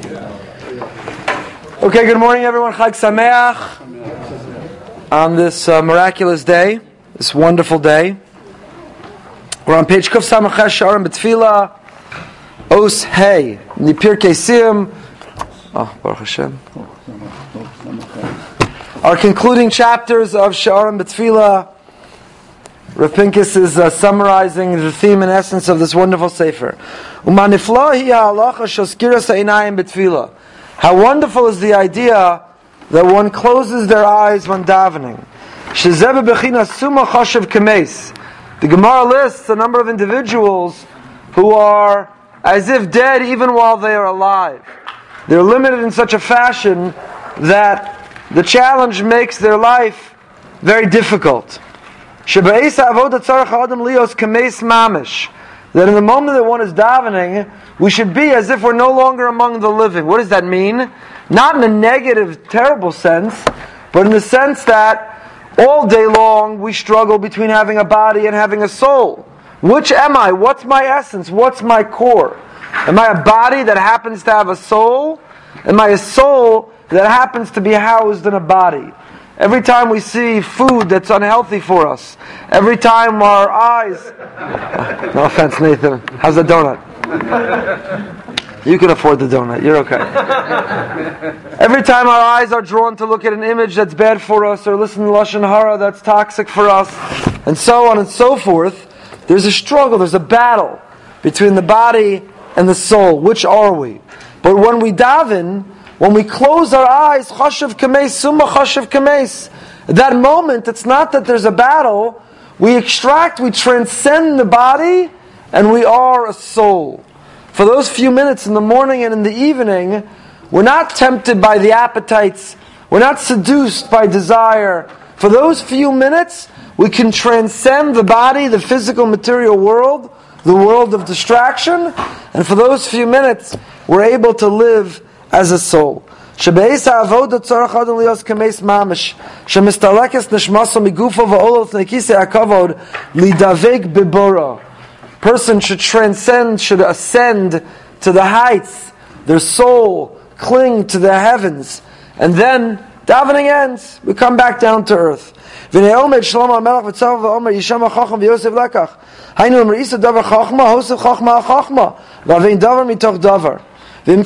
Okay, good morning everyone. Chag Sameach on this miraculous day, this wonderful day. We're on page Kuf Samach Sharon B'Tfila Os Hey Nipir Kesim. Baruch Hashem. Our concluding chapters of Sharon B'Tfila. Rav Pincus is summarizing the theme and essence of this wonderful sefer. How wonderful is the idea that one closes their eyes when davening. The Gemara lists a number of individuals who are as if dead even while they are alive. They're limited in such a fashion that the challenge makes their life very difficult. That in the moment that one is davening, we should be as if we're no longer among the living. What does that mean? Not in a negative, terrible sense, but in the sense that all day long we struggle between having a body and having a soul. Which am I? What's my essence? What's my core? Am I a body that happens to have a soul? Am I a soul that happens to be housed in a body? Every time we see food that's unhealthy for us, every time our eyes... No offense, Nathan. How's the donut? You can afford the donut. You're okay. Every time our eyes are drawn to look at an image that's bad for us, or listen to Lashon Hara that's toxic for us, and so on and so forth, there's a struggle, there's a battle between the body and the soul. Which are we? But when we daven, when we close our eyes, chashav kameis, summa chashav kameis. At that moment, it's not that there's a battle. We extract, we transcend the body, and we are a soul. For those few minutes in the morning and in the evening, we're not tempted by the appetites. We're not seduced by desire. For those few minutes, we can transcend the body, the physical material world, the world of distraction, and for those few minutes, we're able to live as a soul. Person should transcend, should ascend to the heights, their soul cling to the heavens, and then davening ends, we come back down to earth. Rav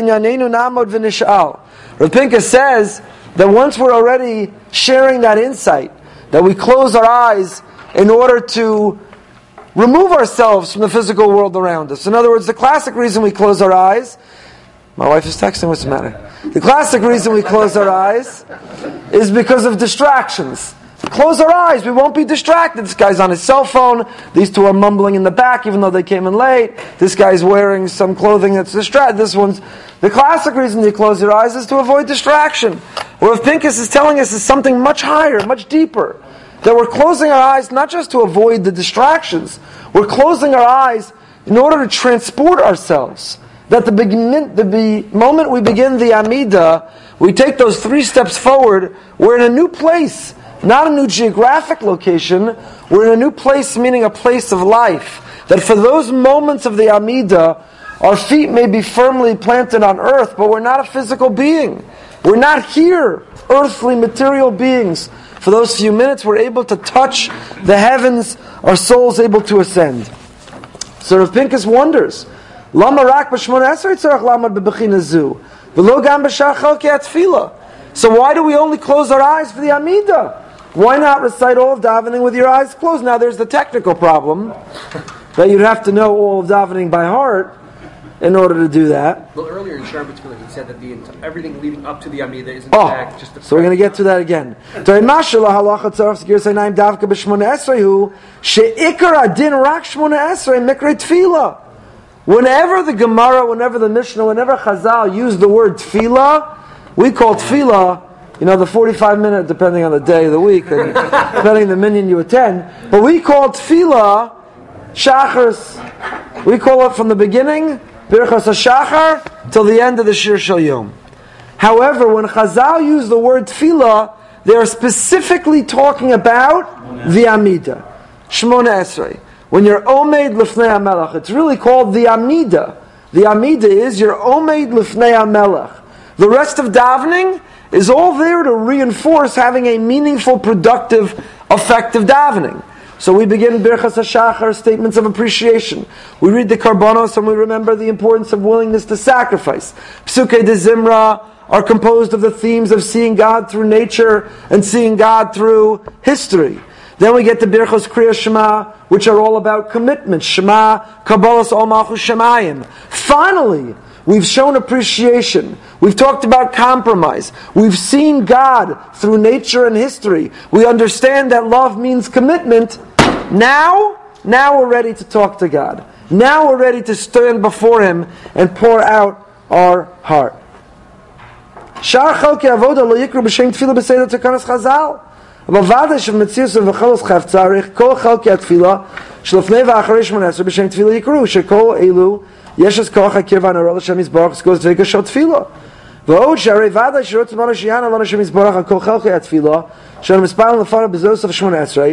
Pincus says that once we're already sharing that insight, that we close our eyes in order to remove ourselves from the physical world around us. In other words, the classic reason we close our eyes... My wife is texting, what's the matter? The classic reason we close our eyes is because of distractions. Close our eyes, we won't be distracted. This guy's on his cell phone, these two are mumbling in the back even though they came in late, this guy's wearing some clothing that's distracted, this one's... The classic reason you close your eyes is to avoid distraction. What Pincus is telling us is something much higher, much deeper. That we're closing our eyes not just to avoid the distractions, we're closing our eyes in order to transport ourselves. That the moment we begin the Amidah, we take those 3 steps forward, we're in a new place. Not a new geographic location, we're in a new place, meaning a place of life. That for those moments of the Amidah, our feet may be firmly planted on earth, but we're not a physical being. We're not here, earthly, material beings. For those few minutes, we're able to touch the heavens, our soul's able to ascend. So Rav Pincus wonders, Lama rak b'shmona esrei tzarech lamad b'bechina zu, v'lo gam b'shar chalkei atfila. So why do we only close our eyes for the Amidah? Why not recite all of davening with your eyes closed? Now there's the technical problem that you'd have to know all of davening by heart in order to do that. Well, earlier in Sharon B'Tfila he said that everything leading up to the Amidah is in fact just a... So we're going to get to that again. Whenever the Gemara, whenever the Mishnah, whenever Chazal use the word tefillah, we call tefillah, the 45-minute, depending on the day of the week, and depending on the minyan you attend. But we call tefillah shachars. We call it from the beginning, Birchas HaShachar, till the end of the Shir Shel Yom. However, when Chazal use the word tefillah, they are specifically talking about the Amidah. Shmona Esrei. When you're Omeid Lifnei HaMelech, it's really called the Amidah. the Amidah is your Omeid Lifnei HaMelech. The rest of davening is all there to reinforce having a meaningful, productive, effective davening. So we begin Birchas HaShachar, statements of appreciation. We read the Karbanos and we remember the importance of willingness to sacrifice. Psukei de Zimra are composed of the themes of seeing God through nature and seeing God through history. Then we get to Birchos Kriya Shema, which are all about commitment. Shema, Kabbalas Ol Malchus Shemayim. Finally, we've shown appreciation. We've talked about compromise. We've seen God through nature and history. We understand that love means commitment. Now we're ready to talk to God. Now we're ready to stand before Him and pour out our heart. Shar Chalkei Avoda Lo Yikru B'Shem Tefillah B'Seder Tekanos Chazal. אבל ודאי שבמציאות ובכל חפץ צריך כל חלקי התפילה שלפני ואחרי 18 בשם תפילה יקרו שכל אלו יש אז כוח הקרבה הנורא לשם יזברך סגוז דבקה של תפילה ועוד שהרי ודאי שרות זמנו שיענה לנו שם יזברך על כל חלקי התפילה שאנו מספרנו לפניו בזוסף 18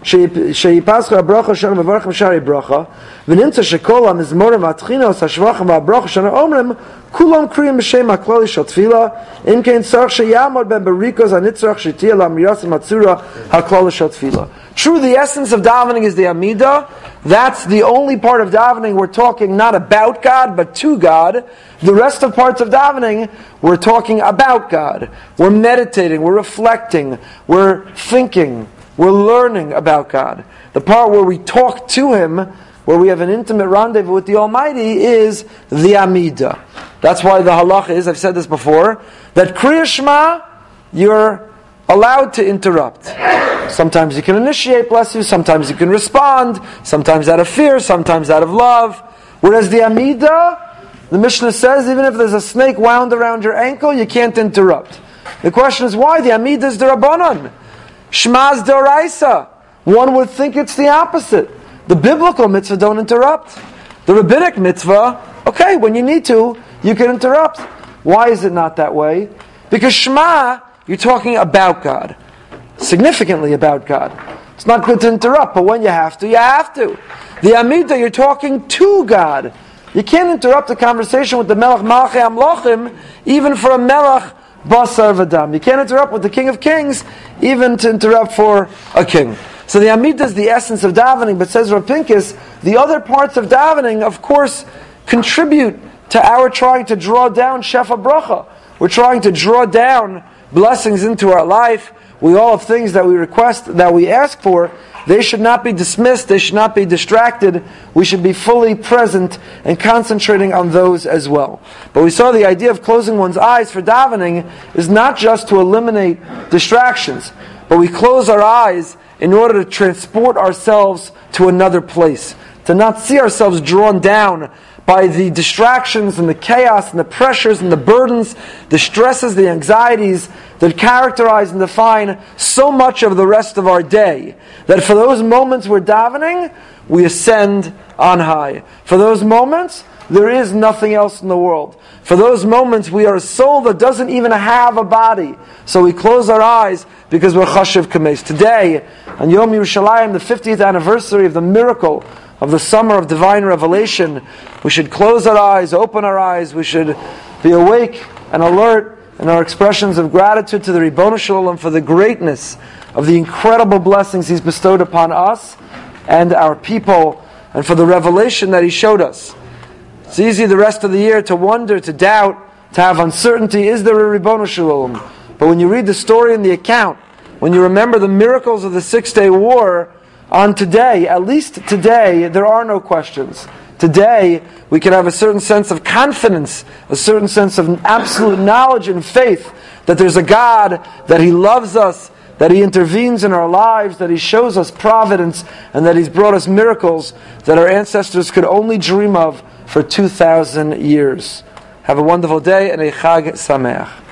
שיפסחו הברכה שלנו מברך משארי ברכה ונמצא שכל המזמורים והתחינוס השבחם והברכה שלנו אומרים כולם קריאים בשם הכללי של תפילה אם כן צריך שיעמוד בהם בריקוז הנצרך שתהיה לאמירת המצורה הכללי של תפילה. True, the essence of davening is the Amidah. That's the only part of davening we're talking not about God but to God. The rest of parts of davening we're talking about God. We're meditating, we're reflecting, we're thinking, we're learning about God. The part where we talk to Him, where we have an intimate rendezvous with the Almighty, is the Amidah. That's why the halacha is, I've said this before, that Kriya Shema, you're allowed to interrupt. Sometimes you can initiate, bless you, sometimes you can respond, sometimes out of fear, sometimes out of love. Whereas the Amidah, the Mishnah says, even if there's a snake wound around your ankle, you can't interrupt. The question is why? The Amidah is the Rabbanon. Shma's Doraisa. One would think it's the opposite. The biblical mitzvah don't interrupt. The rabbinic mitzvah, okay, when you need to, you can interrupt. Why is it not that way? Because Shema, you're talking about God. Significantly about God. It's not good to interrupt, but when you have to, you have to. The Amidah, you're talking to God. You can't interrupt a conversation with the Melech Malchei Amlochim, even for a Melech Basar V'Dam. You can't interrupt with the King of Kings, even to interrupt for a king. So the Amidah is the essence of davening, but says Rav Pincus, the other parts of davening, of course, contribute to our trying to draw down Shefa Bracha. We're trying to draw down blessings into our life. We all have things that we request, that we ask for. They should not be dismissed. They should not be distracted. We should be fully present and concentrating on those as well. But we saw the idea of closing one's eyes for davening is not just to eliminate distractions, but we close our eyes in order to transport ourselves to another place, to not see ourselves drawn down by the distractions and the chaos and the pressures and the burdens, the stresses, the anxieties that characterize and define so much of the rest of our day, that for those moments we're davening, we ascend on high. For those moments, there is nothing else in the world. For those moments, we are a soul that doesn't even have a body. So we close our eyes because we're chashiv kameis. Today, on Yom Yerushalayim, the 50th anniversary of the miracle of the summer of divine revelation, we should close our eyes, open our eyes, we should be awake and alert in our expressions of gratitude to the Ribono Shel Olam for the greatness of the incredible blessings He's bestowed upon us and our people, and for the revelation that He showed us. It's easy the rest of the year to wonder, to doubt, to have uncertainty. Is there a Ribono Shel Olam? But when you read the story and the account, when you remember the miracles of the 6-day war, on today, at least today, there are no questions. Today, we can have a certain sense of confidence, a certain sense of absolute knowledge and faith that there's a God, that He loves us, that He intervenes in our lives, that He shows us providence, and that He's brought us miracles that our ancestors could only dream of for 2,000 years. Have a wonderful day and a Chag Sameach.